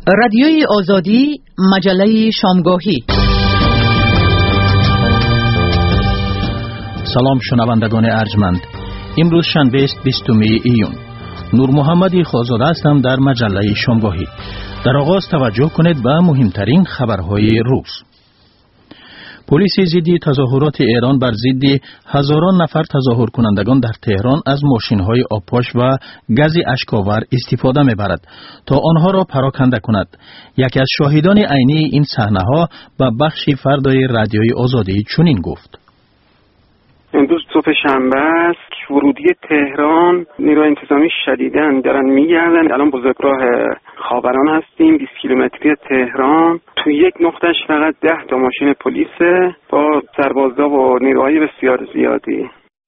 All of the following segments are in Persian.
رادیوی آزادی، مجله شامگاهی. سلام شنوندگان ارجمند. امروز شنبه است 20 ایون. نور محمدی خازاده هستم در مجله شامگاهی. در آغاز توجه کنید به مهمترین خبرهای روز. پلیس ضد تظاهرات ایران بر ضد هزاران نفر تظاهر کنندگان در تهران از ماشین‌های آبپاش و گاز اشک‌آور استفاده می‌برد تا آنها را پراکنده کند. یکی از شاهدان عینی این صحنه‌ها به بخش فردای رادیوی آزادی چنین گفت: امروز صبح شنبه است. ورودی تهران نیروی انتظامی شدیداً دارن میگردن. الان بزرگراه خاوران هستیم، 20 کیلومتری تهران. تو یک نقطهش فقط 10 تا ماشین پلیسه با سربازا و نیروهای بسیار زیادی.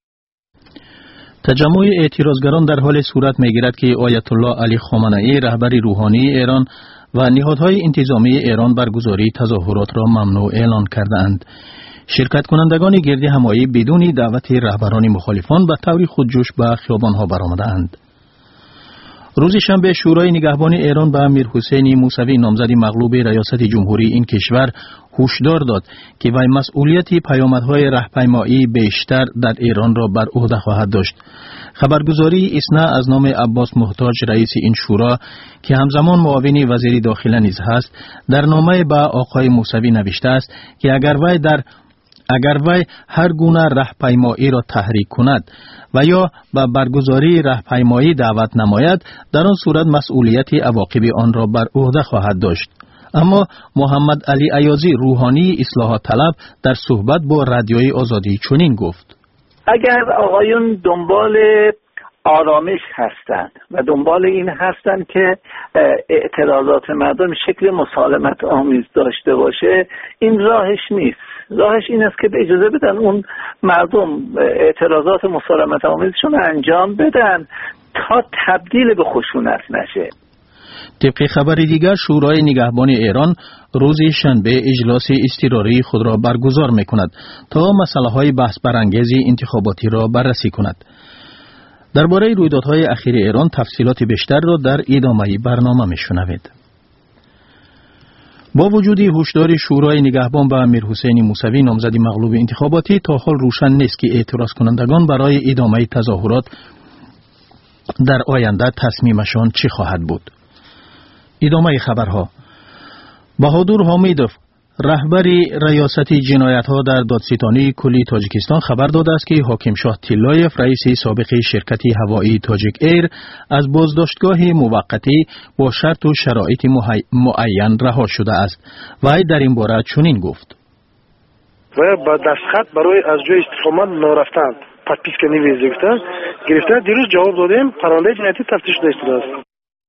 تجمع اعتراضگران در حال صورت میگیرد که آیت الله علی خامنه‌ای رهبر روحانی ایران و نهادهای انتظامی ایران برگزاری تظاهرات را ممنوع اعلان کردند. شرکت کنندگان گرد همایی بدون دعوت رهبران مخالفان به طور خودجوش به خیابان‌ها برآمدند. روز شنبه شورای نگهبان ایران به امیر حسین موسوی نامزد مغلوب ریاست جمهوری این کشور هشدار داد که وی مسئولیت پیامدهای راهپیمایی بیشتر در ایران را بر عهده خواهد داشت. خبرگزاری اسنا از نام عباس محتاج رئیس این شورا که همزمان معاون وزیر داخله نیز هست در نامه به آقای موسوی نوشته است که اگر وی هر گونه راهپیمایی را تحریک کند و یا به برگزاری راهپیمایی دعوت نماید، در آن صورت مسئولیت عواقب آن را بر عهده خواهد داشت. اما محمد علی ایازی روحانی اصلاحات طلب در صحبت با رادیوی آزادی چنین گفت: اگر آقایون دنبال آرامش هستند و دنبال این هستند که اعتراضات مردم شکل مسالمت آمیز داشته باشه، این راهش نیست. راهش این است که به اجازه بدن اون مردم اعتراضات مسالمت آمیزشون انجام بدن تا تبدیل به خشونت نشه. طبق خبر دیگر، شورای نگهبان ایران روز شنبه اجلاس اضطراری خود را برگزار می‌کند تا مسائل بحث برانگیز انتخاباتی را بررسی کند. درباره رویدادهای اخیر ایران تفصیلات بیشتر را در ادامه برنامه می‌شنوید. با وجود هشدار شورای نگهبان به امیر حسین موسوی نامزد مغلوب انتخاباتی، تا حال روشن نیست که اعتراض کنندگان برای ادامه تظاهرات در آینده تصمیمشان چی خواهد بود. ادامه خبرها. بهادر حامیدوف رهبر ریاست جنایت‌ها در دادستانی کلی تاجیکستان خبر داده است که حاکم شاه تیلایف رئیس سابق شرکت هوایی تاجیک ایر از بازداشتگاه موقتی با شرط و شرایط معین رها شده است. وی در این باره چنین گفت: و با دستخط برای از جای استقامت نرفتن تدپیس که گرفتن دیروز جواب دادیم پرونده جنایتی تفتیش شده است.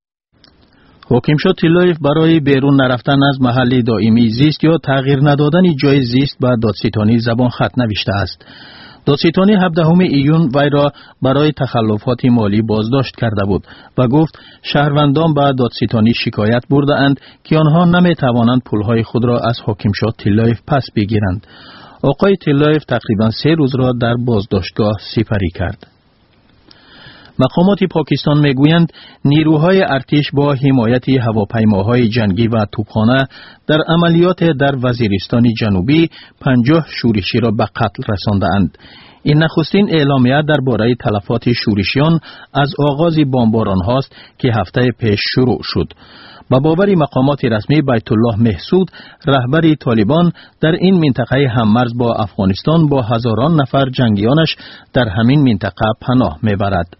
حاکم شاه تیلایف برای بیرون نرفتن از محل دائمی زیست یا تغییر ندادن جای زیست به دادستانی زبان خط نوشته است. دادستانی 17 ایون وی را برای تخلفات مالی بازداشت کرده بود و گفت شهروندان به دادستانی شکایت برده اند که آنها نمی توانند پولهای خود را از حاکم شاه تیلایف پس بگیرند. آقای تیلایف تقریبا 3 روز را در بازداشتگاه سپری کرد. مقامات پاکستان میگویند نیروهای ارتش با حمایت هواپیماهای جنگی و توپخانه در عملیات در وزیرستان جنوبی 50 شورشی را به قتل رساندند. این نخستین اعلامیه درباره تلفات شورشیان از آغاز بمباران هاست که هفته پیش شروع شد. با باور مقامات رسمی بیت الله محسود رهبر طالبان در این منطقه هممرز با افغانستان با هزاران نفر جنگیانش در همین منطقه پناه میبرد.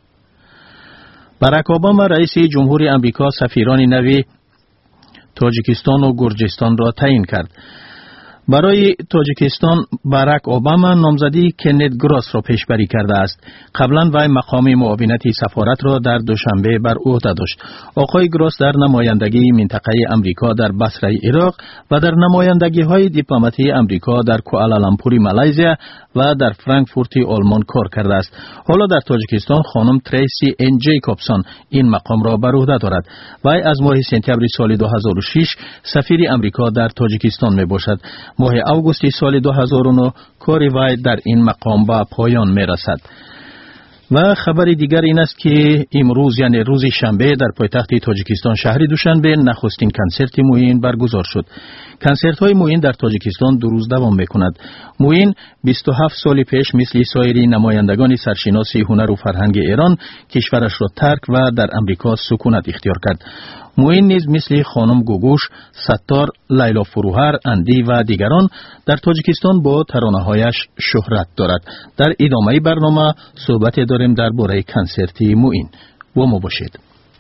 باراک اوباما رئیس جمهوری امریکا سفیران نو تاجیکستان و گرجستان را تعیین کرد. برای تاجیکستان باراک اوباما نامزدی کنت گراس را پیشبری کرده است. قبلا وی مقام معاونت سفارت را در دوشنبه بر عهده داشت. آقای گراس در نمایندگی منطقه امریکا در بصره عراق و در نمایندگی های دیپلماتی امریکا در کوالالامپور مالزیا و در فرانکفورت آلمان کار کرده است. حالا در تاجیکستان خانم تریسی ان جیکوبسون این مقام را بر عهده دارد. وی از ماه سپتامبر سال 2006 سفیر امریکا در تاجیکستان می باشد. ماه آگوست سال 2009 کار وی در این مقام به پایان می رسد. و خبر دیگر این است که امروز یعنی روز شنبه در پایتخت تاجیکستان شهر دوشنبه نخستین کنسرت موین برگزار شد. کنسرت های موین در تاجیکستان 2 روز دوام میکند. موین 27 سال پیش مثل سایر نمایندگان سرشناس هنر و فرهنگ ایران کشورش را ترک و در امریکا سکونت اختیار کرد. موین نیز مثل خانم گوگوش، ستار، لیلا فروهر، اندی و دیگران در تاجیکستان با ترانه‌هایش شهرت دارد. در ادامه برنامه صحبت داریم درباره کنسرت موین. با ما باشید.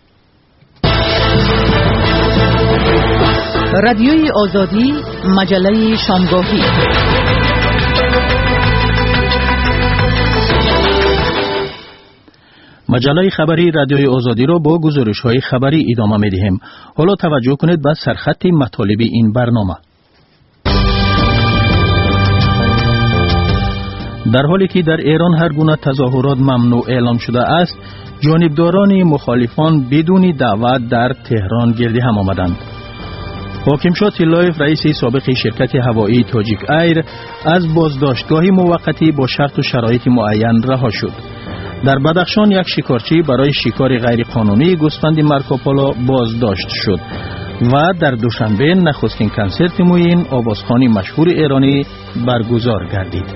رادیوی آزادی، مجله شامگاهی. مجله خبری رادیوی آزادی را با گزارش‌های خبری ادامه می‌دهیم. حالا توجه کنید به سرخط مطالب این برنامه. در حالی که در ایران هر گونه تظاهرات ممنوع اعلام شده است، جانبداران مخالفان بدون دعوت در تهران گرد هم آمدند. حاکمشاه تلایف رئیس سابق شرکت هوایی تاجیک ایر از بازداشتگاه موقتی با شرط و شرایط معین رها شد. در بدخشان یک شکارچی برای شکار غیرقانونی گوسفند مارکوپولو بازداشت شد و در دوشنبه نخستین کنسرت موین آوازخوان مشهور ایرانی برگزار گردید.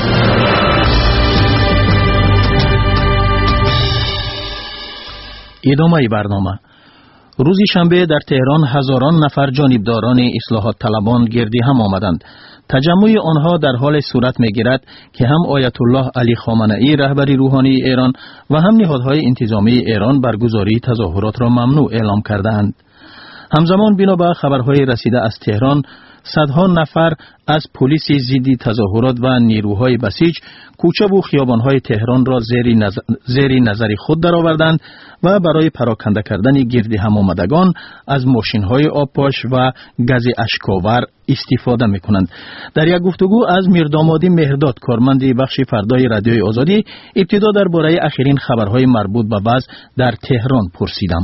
ادامه برنامه. روز شنبه در تهران هزاران نفر جانبداران اصلاحات طلبان گردی هم آمدند. تجمع آنها در حال صورت می‌گیرد که هم آیت الله علی خامنه‌ای رهبر روحانی ایران و هم نهادهای انتظامی ایران برگزاری تظاهرات را ممنوع اعلام کردند. همزمان بنا به خبرهای رسیده از تهران، صدها نفر از پلیس ضد تظاهرات و نیروهای بسیج کوچه و خیابانهای تهران را زیر نظر خود درآوردند و برای پراکنده کردن گرد هم آمدگان از ماشین‌های آبپاش و گاز اشک‌آور استفاده می‌کنند. در یک گفتگو از میردامادی مهرداد کارمند بخش فردای رادیوی آزادی ابتدا درباره اخرین خبرهای مربوط به وضع در تهران پرسیدم.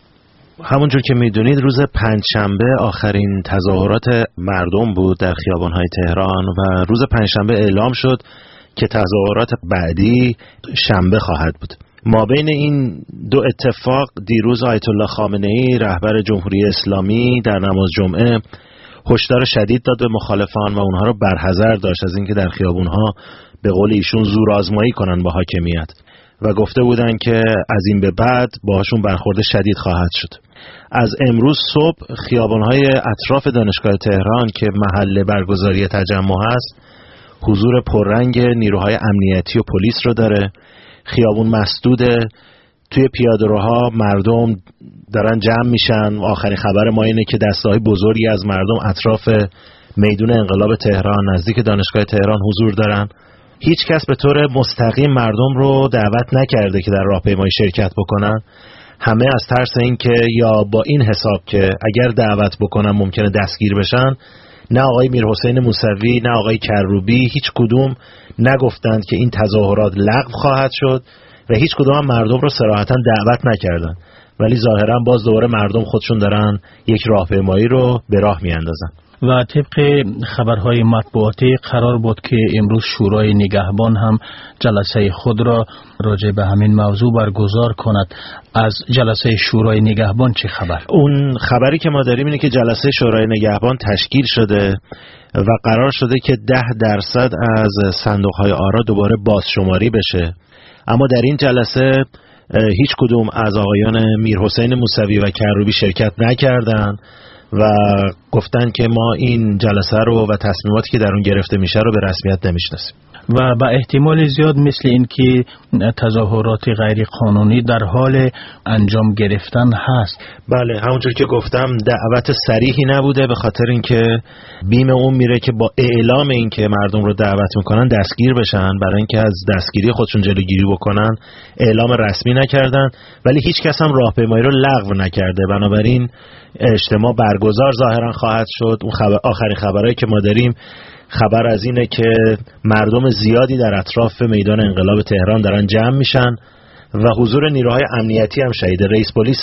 همونجور که میدونید روز پنجشنبه آخرین تظاهرات مردم بود در خیابان‌های تهران و روز پنجشنبه اعلام شد که تظاهرات بعدی شنبه خواهد بود. ما بین این دو اتفاق دیروز آیت الله خامنه‌ای رهبر جمهوری اسلامی در نماز جمعه هشدار شدید داد به مخالفان و اونها رو برحذر داشت از اینکه در خیابون‌ها به قول ایشون زورآزمایی کنن با حاکمیت و گفته بودن که از این به بعد باهاشون برخورد شدید خواهد شد. از امروز صبح خیابان‌های اطراف دانشگاه تهران که محل برگزاری تجمع هست حضور پررنگ نیروهای امنیتی و پلیس رو داره. خیابون مسدوده، توی پیاده‌روها مردم دارن جمع میشن. آخرین خبر ما اینه که دسته‌های بزرگی از مردم اطراف میدون انقلاب تهران نزدیک دانشگاه تهران حضور دارن. هیچ کس به طور مستقیم مردم رو دعوت نکرده که در راهپیمایی شرکت بکنن. همه از ترس این که یا با این حساب که اگر دعوت بکنن ممکنه دستگیر بشن، نه آقای میرحسین موسوی نه آقای کروبی هیچ کدوم نگفتند که این تظاهرات لغو خواهد شد و هیچ کدوم هم مردم رو صراحتاً دعوت نکردن، ولی ظاهراً باز دوباره مردم خودشون دارن یک راهپیمایی رو به راه میاندازن. و طبق خبرهای مطبوعاتی قرار بود که امروز شورای نگهبان هم جلسه خود را راجع به همین موضوع برگزار کند. از جلسه شورای نگهبان چه خبر؟ اون خبری که ما داریم اینه که جلسه شورای نگهبان تشکیل شده و قرار شده که 10% از صندوق‌های آرا دوباره بازشماری بشه، اما در این جلسه هیچ کدوم از آقایان میرحسین موسوی و کروبی شرکت نکردن و گفتن که ما این جلسه رو و تصمیماتی که در اون گرفته میشه رو به رسمیت نمیشناسیم و با احتمال زیاد مثل این که تظاهرات غیر قانونی در حال انجام گرفتن هست. بله، همونجور که گفتم دعوت صریحی نبوده، به خاطر اینکه بیم اون میره که با اعلام این که مردم رو دعوت میکنن دستگیر بشن، برای اینکه از دستگیری خودشون جلوگیری بکنن اعلام رسمی نکردن، ولی هیچ کس هم راهپیمایی رو لغو نکرده. بنابراین اجتماع برگزار ظاهرا خواهد شد. اون آخرین خبرایی که ما داریم خبر از اینه که مردم زیادی در اطراف میدان انقلاب تهران دارن جمع میشن و حضور نیروهای امنیتی هم شهید. رئیس پلیس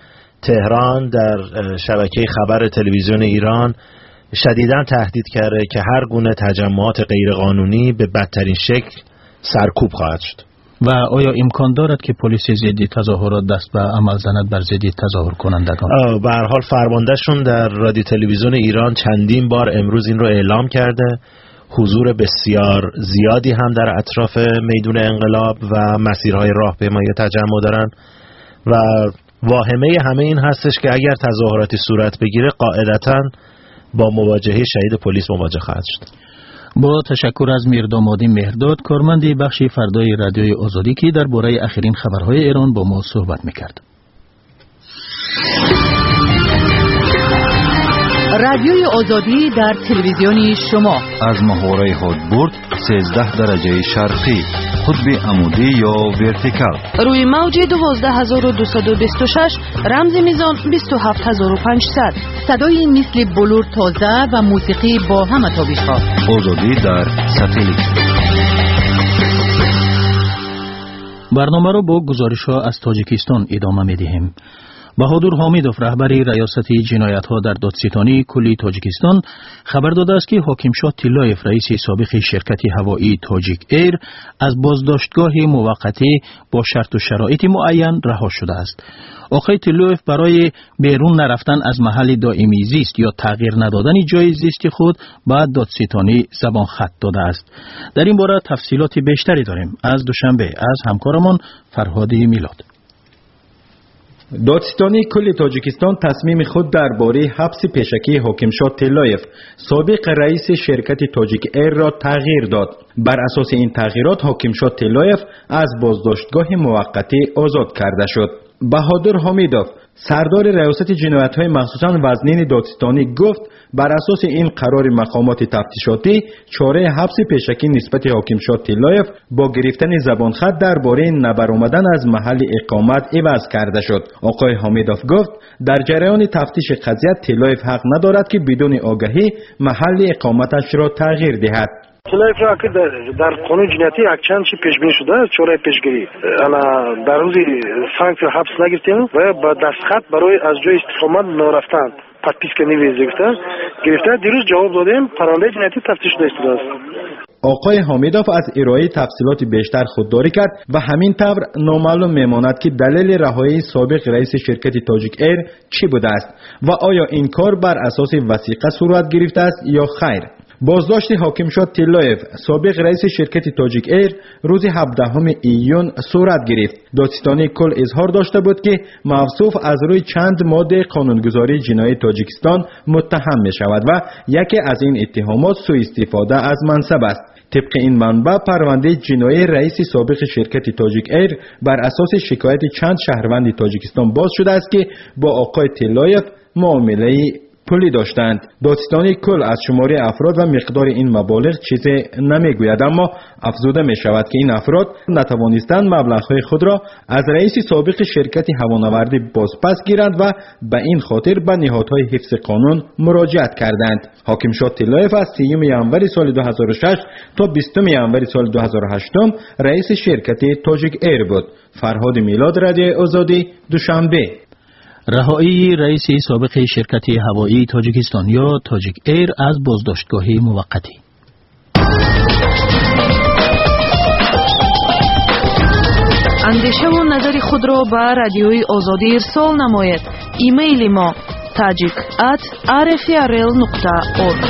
تهران در شبکه خبر تلویزیون ایران شدیداً تهدید کرده که هر گونه تجمعات غیرقانونی به بدترین شکل سرکوب خواهد شد. و آیا امکان دارد که پلیس ضد تظاهرات دست به عمل زند بر ضد تظاهر کنندگان؟ به هر حال فرماندهشون در رادیو تلویزیون ایران چندین بار امروز این رو اعلام کرده. حضور بسیار زیادی هم در اطراف میدون انقلاب و مسیرهای راهپیمایی تجمع دارن و واهمه همه این هستش که اگر تظاهراتی صورت بگیره قاعدتاً با مواجهه شدید پلیس مواجه خواهد شد. با تشکر از میردامادی مهرداد، کارمند بخش فردای رادیوی آزادی که درباره آخرین خبرهای ایران با ما صحبت میکرد. رادیوی آزادی در تلویزیون شما از محوره هدبرد 13 درجه شرقی، قطب عمودی یا ورتیکال، روی موج 12226 رمز میزان 27500. صدای مثل بلور تازه و موسیقی با همه تابش‌ها. آزادی در ساتلیت. برنامه را با گزارش‌ها از تاجیکستان ادامه می‌دهیم. بهادر حامیدوف رهبری ریاست جنایت‌ها در دادستانی کلی تاجیکستان خبر داده است که حاکمشاه تیلایف رئیس سابق شرکت هوایی تاجیک ایر از بازداشتگاه موقتی با شرط و شرایط معین رها شده است. آقای تیلایف برای بیرون نرفتن از محل دائمی زیست یا تغییر ندادن جای زیست خود به دادستانی زبان خط داده است. در این باره تفصیلات بیشتری داریم از دوشنبه از همکارمان فرهادی میلاد. دادستانی کل تاجیکستان تصمیم خود درباره حبس پیشکی حاکمشاه تیلایف سابق رئیس شرکت تاجیک ایر را تغییر داد. بر اساس این تغییرات حاکمشاه تیلایف از بازداشتگاه موقتی آزاد کرده شد. بهادر حامیدوف سردار ریاست جنایت‌های مخصوصاً وزنین دادستانی گفت بر اساس این قرار مقامات تفتیشاتی چاره حبس پیشکی نسبت حاکمشاه تیلایف با گرفتن زبانخط درباره نبرآمدن از محل اقامت عوض کرده شد. آقای حامیدوف گفت در جریان تفتیش قضیه تیلایف حق ندارد که بدون آگاهی محل اقامتش را تغییر دهد. تیلایف را که در قانون جنایتی یک چند چی پیش بینی شده چاره پیشگیری انا در روز سانکشن حبس نگرفتیم و با دستخط برای از جای استقامت نرفتن подписка گرفته دیروز جواب دادیم پرونده جنایتی تفتیش شده است. آقای حامیدوف از ارائه تفصیلات بیشتر خودداری کرد و همین طور نامعلوم میماند که دلیل رهایی سابق رئیس شرکت تاجیک ایر چی بوده است و آیا این کار بر اساس وثیقه صورت گرفته است یا خیر. بازداشت حاکمشاه تیلایف سابق رئیس شرکت تاجیک ایر روز 17 ایون صورت گرفت. دادستانی کل اظهار داشته بود که موصوف از روی چند ماده قانونگذاری جنایی تاجیکستان متهم می شود و یکی از این اتهامات سوء استفاده از منصب است. طبق این منبع پرونده جنایی رئیس سابق شرکت تاجیک ایر بر اساس شکایت چند شهروند تاجیکستان باز شده است که با آقای تیلایف معامله پولی داشتند. دادستانی کل از شماره افراد و مقدار این مبالغ چیزی نمیگوید، اما افزوده می شود که این افراد نتوانستند مبلغ‌های خود را از رئیس سابق شرکت هوانوردی بازپس گیرند و به این خاطر به نهادهای حفظ قانون مراجعت کردند. حاکمشاه تیلایف از 3 ژانویه سال 2006 تا 20 ژانویه سال 2008 رئیس شرکت تاجیک ایر بود. فرهاد میلاد، رادیو آزادی، دوشنبه. رهایی رئیس سابق شرکت هوایی تاجیکستان یا تاجیک ایر از بازداشتگاه موقتی. اندیشه و نظر خود را به رادیوی آزادی ارسال نماید. ایمیل ما tajik@rfrl.org.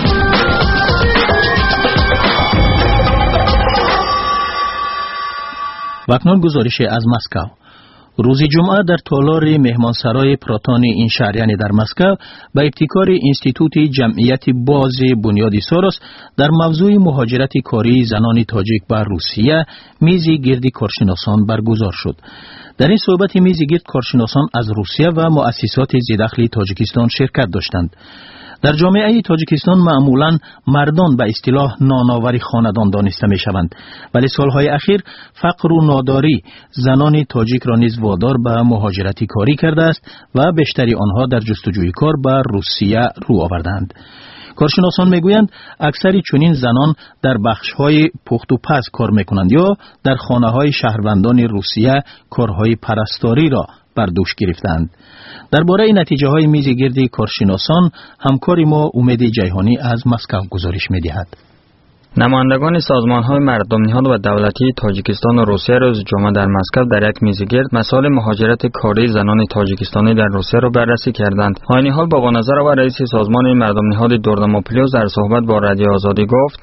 و اکنون گزارش از مسکو. روز جمعه در تالار مهمانسرای پراتان این شهر یعنی در مسکو به ابتکار انستیتوت جمعیت باز بنیادی سوروس در موضوع مهاجرت کاری زنان تاجیک به روسیه میزی گرد کارشناسان برگزار شد. در این صحبت میزی گرد کارشناسان از روسیه و مؤسسات ذی‌دخل تاجیکستان شرکت داشتند. در جامعه تاجیکستان معمولاً مردان به اصطلاح نانآور خاندان دانسته می شوند، ولی سالهای اخیر فقر و ناداری زنان تاجیک را نیز وادار به مهاجرت کاری کرده است و بیشتری آنها در جستجوی کار به روسیه رو آوردند. کارشناسان میگویند اکثر چنین زنان در بخش‌های پخت و پز کار میکنند یا در خانه‌های شهروندان روسیه کارهای پرستاری را بر دوش گرفتند. درباره نتیجه‌های میز گرد کارشناسان همکار ما امید جیهانی از مسکو گزارش می‌دهد. نمایندگان سازمان‌های مردم نهاد و دولتی تاجیکستان و روسیه روز جمعه در مسکو در یک میز گرد مسائل مهاجرت کاری زنان تاجیکستانی در روسیه را بررسی کردند. عین حال بابا نظر و رئیس سازمان مردم نهاد دورنموپولیوس در صحبت با رادیو آزادی گفت: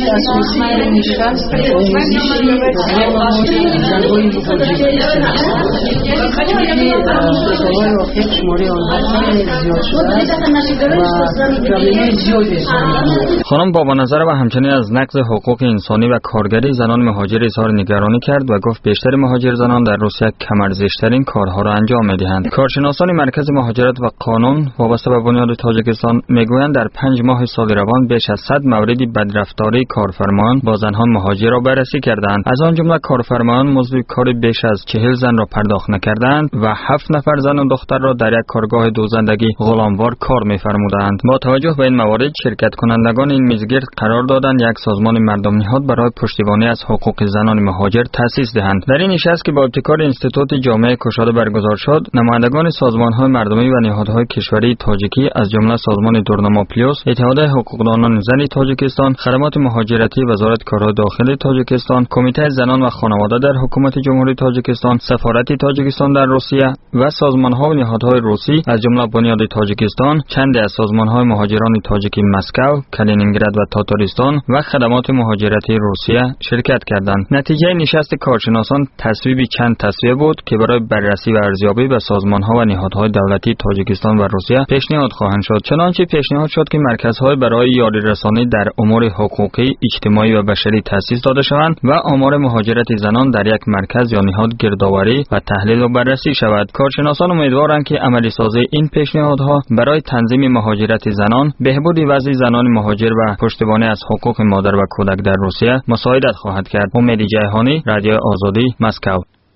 خانم بابا نظر و همچنین از نقض حقوق انسانی و کارگری زنان مهاجر اظهار نگرانی کرد و گفت بیشتر مهاجر زنان در روسیه کم‌ارزش‌ترین کارها را انجام می‌دهند. کارشناسان مرکز مهاجرت و قانون وابسته به بنیاد تاجیکستان میگویند در 5 ماه سال روان بیش از 100 مورد بدرفتاری کارفرمایان با زنان مهاجر را بررسی کردند. از آن جمله کارفرمایان مزد کار بیش از 40 زن را پرداخت نکردند و 7 نفر زن و دختر را در یک کارگاه دوزندگی غلاموار کار می‌فرمودند. با توجه به این موارد شرکت کنندگان این میزگرد قرار دادند یک سازمان مردم نهاد برای پشتیبانی از حقوق زنان مهاجر تأسیس دهند. در این نشست که با ابتکار انستیتوت جامعه کشاده برگزار شد، نمایندگان سازمان‌های مردمی و نهادهای کشوری تاجیکی از جمله سازمان دورنموپولیوس، اتحاد حقوقدانان زن تاجیکستان، خدمات مهاجرتی وزارت کارهای داخلی تاجیکستان، کمیته زنان و خانواده در حکومت جمهوری تاجیکستان، سفارت تاجیکستان در روسیه و سازمان‌ها و نهادهای روسی از جمله بنیاد تاجیکستان، چند از سازمان‌های مهاجران تاجیکی مسکو، کالینینگراد و تاتارستان و خدمات مهاجرتی روسیه شرکت کردند. نتیجه نشست کارشناسان تصویب چند تصویه بود که برای بررسی و ارزیابی به سازمان‌ها و نهادهای دولتی تاجیکستان و روسیه پیشنهاد خواهند شد. چنانچه پیشنهاد شد که مرکزهای برای یاری رسانی در امور حقوقی، اجتماعی و بشری تأسیس داده شوند و آمار مهاجرت زنان در یک مرکز یا نهاد گردآوری و تحلیل و بررسی شود. کارشناسان امیدوارند که عملی سازی این پیشنهادها برای تنظیم مهاجرت زنان، بهبود وضع زنان مهاجر و پشتیبانی از حقوق مادر و کودک در روسیه مساعدت خواهد کرد. امید جیهانی، رادیو آزادی، مسکو.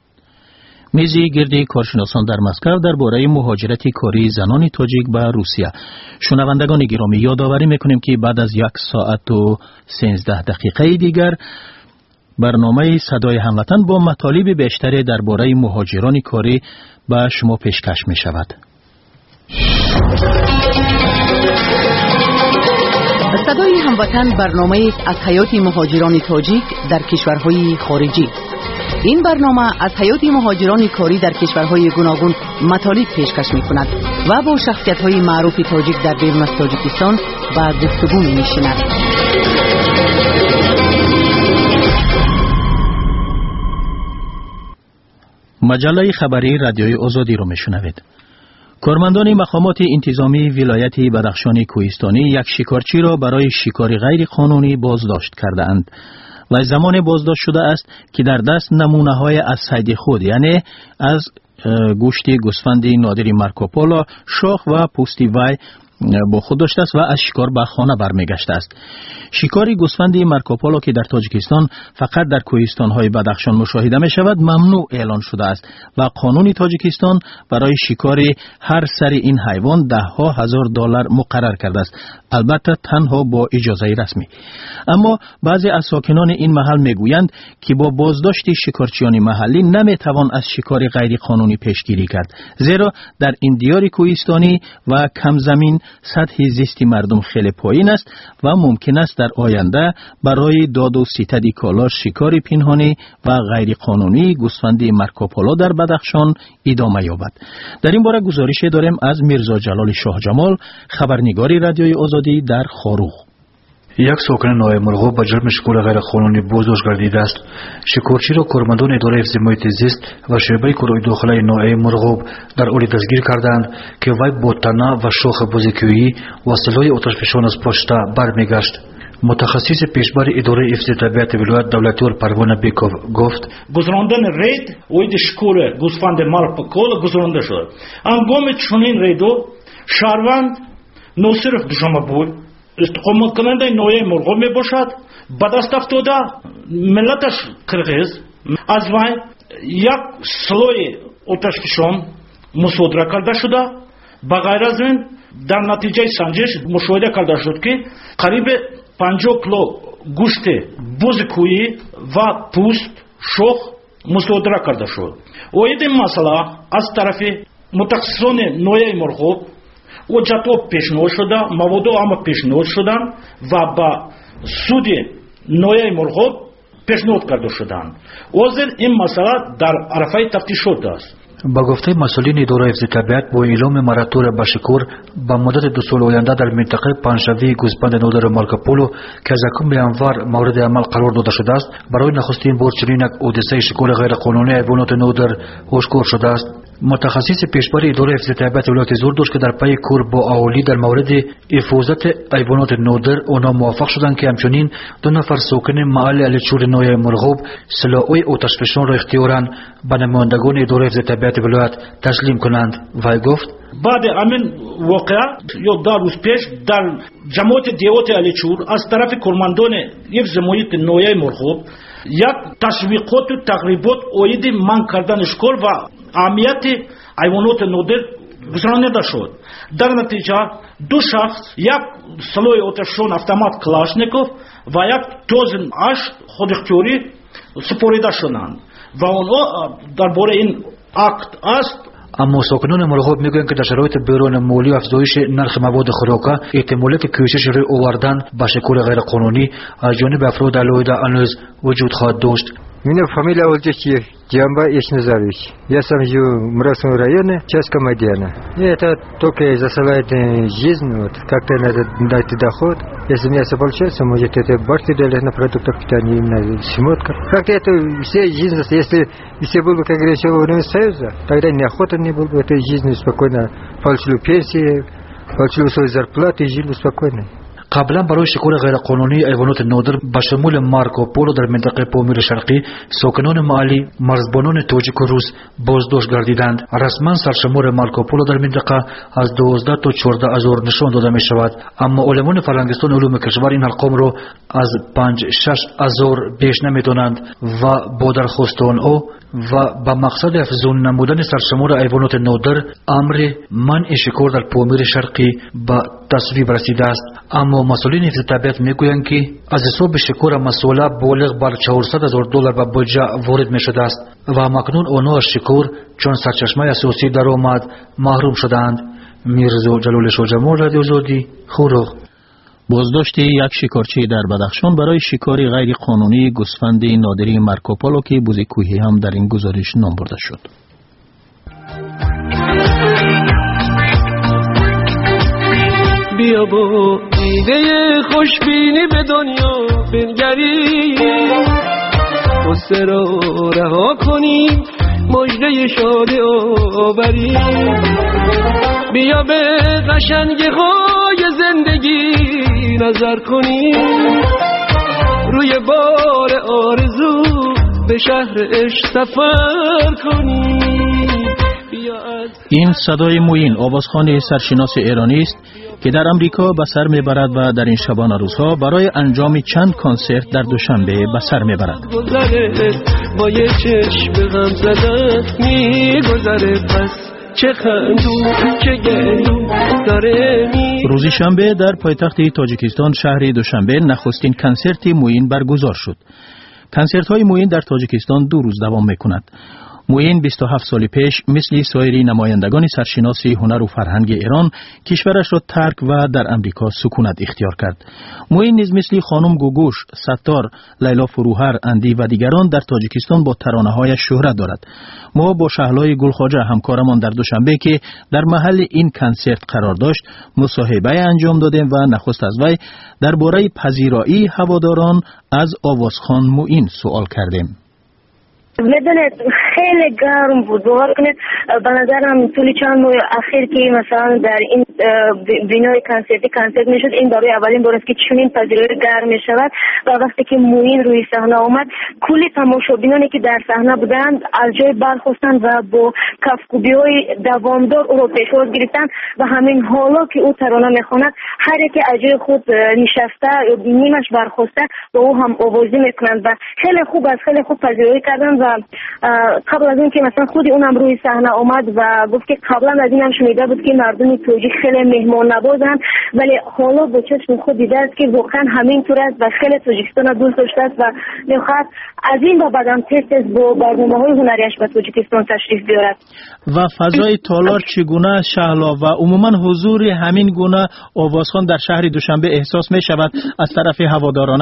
میزی گردی کارشناسان در مسکو درباره مهاجرت کاری زنان تاجیک به روسیه. شنوندگان گرامی، یادآوری میکنیم که بعد از 1 ساعت و 13 دقیقه دیگر برنامه صدای هموطن با مطالب بیشتری درباره مهاجران کاری به شما پیشکش می شود. صدای هموطن برنامه از حیات مهاجران تاجیک در کشورهای خارجی. این برنامه از حیات مهاجران کاری در کشورهای گوناگون مطالب پیشکش می کند و با شخصیت‌های معروف تاجیک در بیرون از تاجیکستان و گفتگو می نشیند. مجله خبری رادیوی آزادی رو میشنوید. کارمندان مقامات انتظامی ولایت بدخشان کوهستانی یک شکارچی را برای شکار غیر قانونی بازداشت کردند و زمان بازداشت شده است که در دست نمونه‌های از صید خود، یعنی از گوشت گوسفند نادری مارکوپولو، شاخ و پوستی وی با خود داشته است و از شکار به خانه برمیگشته است. شکار گوسفند مارکوپولو که در تاجیکستان فقط در کوهستان‌های بدخشان مشاهده می شود ممنوع اعلان شده است و قانون تاجیکستان برای شکار هر سر این حیوان $10,000 مقرر کرده است، البته تنها با اجازه رسمی. اما بعضی از ساکنان این محل میگویند که با بازداشت شکارچیان محلی نمیتوان از شکار غیر قانونی پیشگیری کرد، زیرا در این دیار کوهستانی و کم زمین سطح زیست مردم خیلی پایین است و ممکن است در آینده برای داد و ستد کالا شکار پنهانی و غیر قانونی گوسفند مارکوپولو در بدخشان ادامه یابد. در این باره گزارش داریم از میرزا جلال شاه جمال، خبرنگار رادیوی آزادی در خاروخ. یک ساکن نوع مرغوب به جرم شکار غیر قانونی بازداشت گردیده است. شکارچی را کارمندان اداره حفظ محیط زیست و شعبه کارهای داخلی نوع مرغوب در حالی دستگیر کردند که وی با تنه و شاخ بازیکویی و سلاح آتشفشان از پشت برمیگشت. متخصص پیشبر اداره حفظ طبیعت ولایت دولتور پروانه بیکوف گفت: گذراندن رید اوید شکار گوسفند مارکوپولو گذرانده شد. هنگام چنین ریدو شهروند نوصرف دوشنبه بود استقامت کننده نوع مرغوب می باشد، به دست افتاده ملتش قرغیز از وی یک سلاح آتشفشان مصادره کرده شده. به غیر از این در نتیجه سنجش مشاهده کرده شد که قریب 50 کیلو گوشت بزکویی و پوست شاخ مصادره کرده شد. اوید این مسئله از طرف متخصصان نوع مرغوب و جتاب پیشنهاد شده، مواد همه پیشنهاد شدن و با سود нояи мурғоб пешниҳод карда шуданд. ҳозир ин масъала дар арафаи тафтиш шудааст. با گفته مسئولین اداره حفظ طبیعت با اعلام مراتور بشکور با مدت 2 سال آینده در منطقه پنجشنبه گوسفند نودر مارکوپولو که از 1 ینور مورد عمل قرار داده شده است، برای نخستین بار چنین یک حادثه شکار غیرقانونی حیوانات نودر آشکار شده است. متخصص پیشبری اداره حفظ طبیعت ولایت زور داشت که در پی کار با اهالی در مورد حفاظت حیوانات نودر آنها موافق شدند که همچنین 2 نفر ساکن محل الچور نویای مرغوب سلاح‌های آتشفشان را اختیاراً به نمایندگان اداره حفظ طبیعت ولایت تسلیم کنند. و گفت بعد همین واقعه یا 2 روز پیش در جماعت دیوات الچور از طرف کارمندان حفظ محیط نویای مرغوب یک تشویقات و تقریبات عاید منع کردن اشکال و اهمیت حیوانات نودر گذرانیده شد. در نتیجه 2 شخص یک سلاح آتشفشان автомат کلاشنیکوف و یک توزن اش خود اختیاری سپریده شدند و آنها درباره این اکت است. اما ساکنان مرغوب میگویند که در شرایط بحران مالی و افزایش نرخ مواد خوراکه احتمالیت کوشش روی آوردن به شکار غیرقانونی از جانب افراد علیحده هنوز وجود خواهد داشت. Меня фамилия Олджичев, Джамба Ишназарович. Я сам живу в Мурасовом районе, часть Медиана. И это только засылает жизнь, вот, как-то надо найти доход. Если у меня все получается, может это башки дали на продуктах питания, именно шмотка. Как-то это все жизнь, если все было бы, как говорится, во время Союза, тогда неохота не было бы этой жизни спокойно. Получил пенсии, получил свою зарплату и жил бы спокойно. قبلا برای شکار غیرقانونی حیوانات نادر به شمول مارکوپولو در منطقه پامیر شرقی ساکنان محلی مرزبانان تاجیک و روس بازداشت گردیدند. رسما سرشمار مارکوپولو در منطقه از 12 تا 14 هزار نشان داده می شود، اما علمان فرهنگستان علوم کشور این ارقام را از 5-6 هزار بیش نمی دانند و با درخواست آنها و به مقصد افزون نمودن سرشمار حیوانات نادر امر منع شکار در پامیر شرقی به تصویب رسیده است. اما مسئولین حفظ طبیعت میگویند که از حساب شکار مسئوله بالغ بر $400,000 به بودجه وارد می شده است و مکنون آنها از شکار چون سرچشمه اساسی درآمد محروم شدند. میرزا جلال شجاع، رادیو آزادی، خورخ. بازداشت یک شکارچی در بدخشان برای شکار غیر قانونی گوسفند نادری مارکوپولو که بوزی کوهی هم در این گزارش نام برده شد. بیا با ایده خوشبینی به دنیا بنگری، قصه را رها کنیم، مژده شادی آوری. بیا به قشنگی های زندگی نظر کنیم، روی بار آرزو به شهر عشق سفر کنیم. این صدای موین آوازخوان سرشناس ایرانی است که در امریکا به سر میبرد و در این شبانه روزها برای انجام چند کنسرت در دوشنبه به سر میبرد. با یه چشم غم زدت میگذره، پس چه خندون چه گریون داره می. روز شنبه در پایتخت تاجیکستان شهر دوشنبه نخستین کنسرت موین برگزار شد. کنسرت های موین در تاجیکستان 2 روز دوام میکند. موین 27 سال پیش مثل سایر نمایندگان سرشناس هنر و فرهنگ ایران کشورش را ترک و در امریکا سکونت اختیار کرد. موین نیز مثل خانم گوگوش، ستار، لیلا فروهر، اندی و دیگران در تاجیکستان با ترانه‌هایش شهرت دارد. ما با شهلای گلخواجه همکارمان در دوشنبه که در محل این کنسرت قرار داشت مصاحبه انجام دادیم و نخست از وی درباره پذیرایی هواداران از آوازخوان موین سوال کردیم. میدونید خیلی گرم بود. باور کنید به نظرم طول چند ماه اخیر که مثلا در این بینای کنسرت میشد، این برای اولین بار است که چنین پذیرایی گرم میشود و وقتی که موین روی صحنه آمد کلی تماشابینانی که در صحنه بودند از جای برخاستند و با کفکوبی‌های دوامدار او را پیشواز گرفتند و همین حالا که او ترانه میخواند هر یک از جای خود نشسته یا نیمش برخاسته با او هم آوازی میکنند و خیلی خوب پذیرایی کردند. و قبل از این که مثلا خودی اونم روی صحنه آمد و گفت که قبلا از این هم شنیده بود که مردم تاجیک خیلی مهمان نوازند، ولی حالا با چشم خود دیده است که واقعا همین طور است و خیلی تاجیکستان را دوست داشته است و میخواهد از این با بعدم تست با برنامه‌های هنریش به تاجیکستان تشریف بیارد. و فضای تالار چگونه شهلا و عموما حضور همین گونه آوازخوان در شهر دوشنبه احساس می شود از طرف هوادارانش؟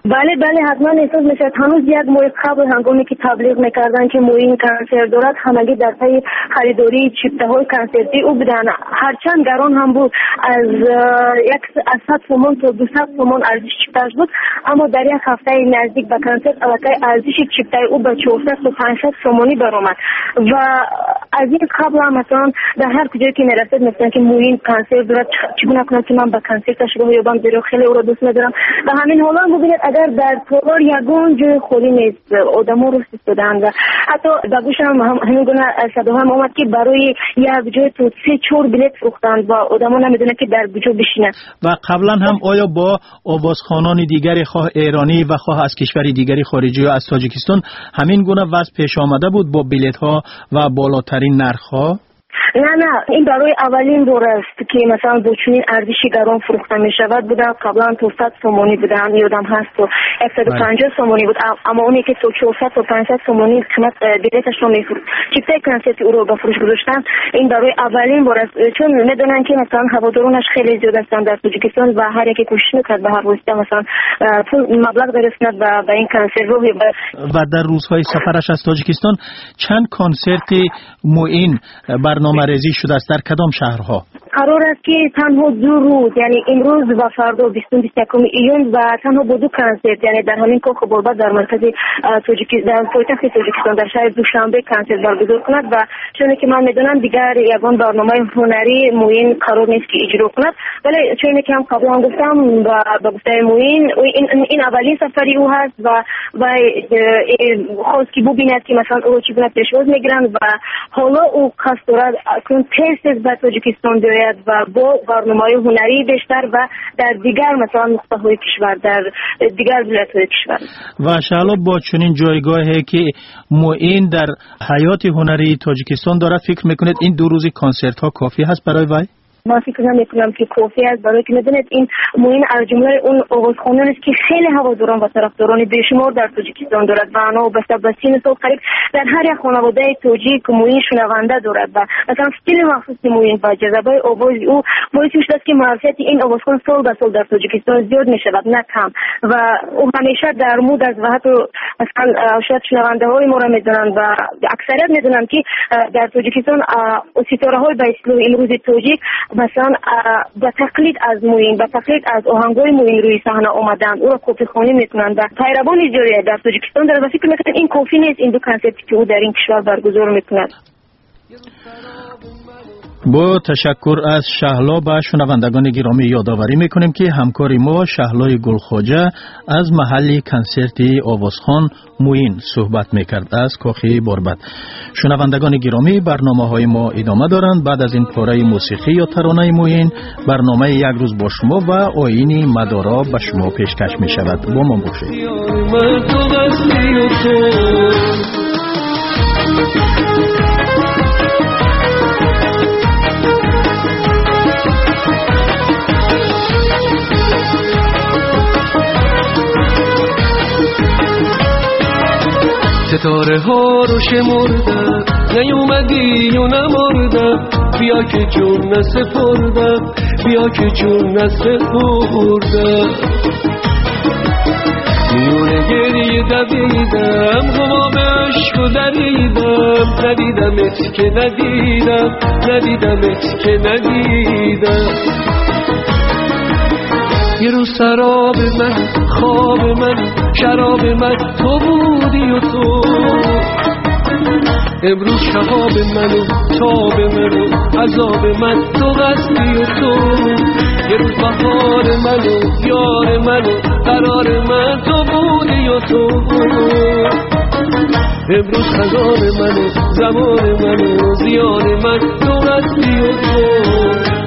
بله حتما احساس میشه. هنوز یک ماه قبل هنگامی که تبلیغ میکردن که موین کنسرت دارد همگی در پی خریداری چیپته های کنسرتی او بودن. هرچند گران هم بود، از 100 تومان تا 200 تومان ارزش چیپتهش بود، اما در یک هفته نزدیک به کنسرت البته ارزش چیپته او به 400 تا 500 تومانی برآمد. و از این قبل هم مثلا در هر کجایی که میرسید مثلا که موین کنسرت دارد چگونه کنم که من به کنسرتش رو بیابم، زیرا خیلی او را دوست می‌دارم. و همین حالا هم ببینید اگر در تالار یگان جای خالی نیست، آدما رو ایستادن و حتی به گوشم همین گونه صدا هم آمد که برای یک جای تو 3-4 بلیت فروختند و آدما نمیدونن که در کجا بشینن. و قبلا هم آیا با آوازخوانان دیگری خواه ایرانی و خواه از کشور دیگری خارجی یا از تاجیکستان همین گونه وضع پیش آمده بود با بلیت ها و بالاترین نرخ ها؟ نه این برای اولین بار است که مثلا با چنین ارزشی گران فروخته می شود. بودن قبلا تو 100 تومانی بودن، یادم هست تو 150 تومانی بود، اما اونی که تو 400 تا 500 تومانی قیمت بلیتش رو میفروخت. چیپته کنسرت او رو به فروش گذاشتن. این برای اولین بار است، چون میدونن که مثلا هوادارانش خیلی زیاد هستن در تاجیکستان و هر یکی کوشش میکنه به هر واسطه مثلا پول مبلغ برساند به این کنسرت رو. و در روزهای سفرش از تاجیکستان چند کنسرت موین برنامه ریزی شده است؟ در کدام شهرها؟ قرار است که تنها 2 روز، یعنی امروز و فردا 20-21 ایون و تنها با 2 کنسرت، یعنی در همین کوه بولبات در مرکز تاجیکستان در پایتخت تاجیکستان در شهر دوشنبه کنسرت برگزار کند و چون که من میدونم دیگر یگان برنامه هنری موین قرار نیست که اجرا کند. ولی چون که هم قبلا گفتم و به گفته موین این اولین سفری او هست و خواست که ببیند که مثلا او چگونه پیشواز میگیرند و حالا او قصد دارد اکنون تست به تاجیکستان بیاید و با برنامه‌های هنری بیشتر و در دیگر مثلا نقطه‌های کشور، در دیگر ولایت‌های کشور. و انشاءالله با چنین جایگاهی که موین در حیات هنری تاجیکستان دارد، فکر میکنید این 2 روزی کنسرت ها کافی هست برای وی؟ من فکر نمی‌کنم که کافی است، برای که می‌دونید این موین از جمله اون آوازخوانان است که خیلی هواداران و طرفداران بیشمار در تاجیکستان دارد و آنها به 30 سال قریب در هر یک خانواده تاجیک موین شنونده دارد و مثلا استیل مخصوص موین و جذبه آواز او باعث می‌شود که معرفت این آوازخوان سال به سال در تاجیکستان زیاد می‌شود نه کم و او همیشه در مود است و حتی مثلا شاید شنونده‌های ما را می‌دونن و اکثریت می‌دونن که در تاجیکستان ستاره‌های به اصطلاح امروز تاجیک مثلا با تقلید از موین، با تقلید از آهنگای موین روی صحنه آمدن، او را کپی خوانی میکنن و پیروان جاری در تاجیکستان داره و فکر میکنم این کافی نیست این 2 کنسرتی که او در این کشور برگزار میکند. با تشکر از شهلا به شنوندگان گرامی یادآوری میکنیم که همکاری ما شهلای گلخواجه از محل کنسرت آوازخوان موین صحبت میکرد از کاخ باربد. شنوندگان گرامی برنامه‌های ما ادامه دارند. بعد از این پاره موسیقی یا ترانه موین برنامه یک روز با شما و آیین مدارا به شما پیشکش میشود. با ما باشید. ستاره ها رو شمردم نیومدی و نمردم، بیا که جون نسپردم، بیا که جون نسپردم. میونه گریه دویدم همام عشق و دریدم، ندیدمت که ندیدم، ندیدمت که ندیدم. یه روز سراب من، خواب من، شراب من تو بودی و تو، امروز شهاب من و تاب من و عذاب من تو قصدی و تو. یه روز بهار من و یار من و قرار من تو بودی و تو، امروز خزان من و زمان من و زیان من تو قصدی و تو.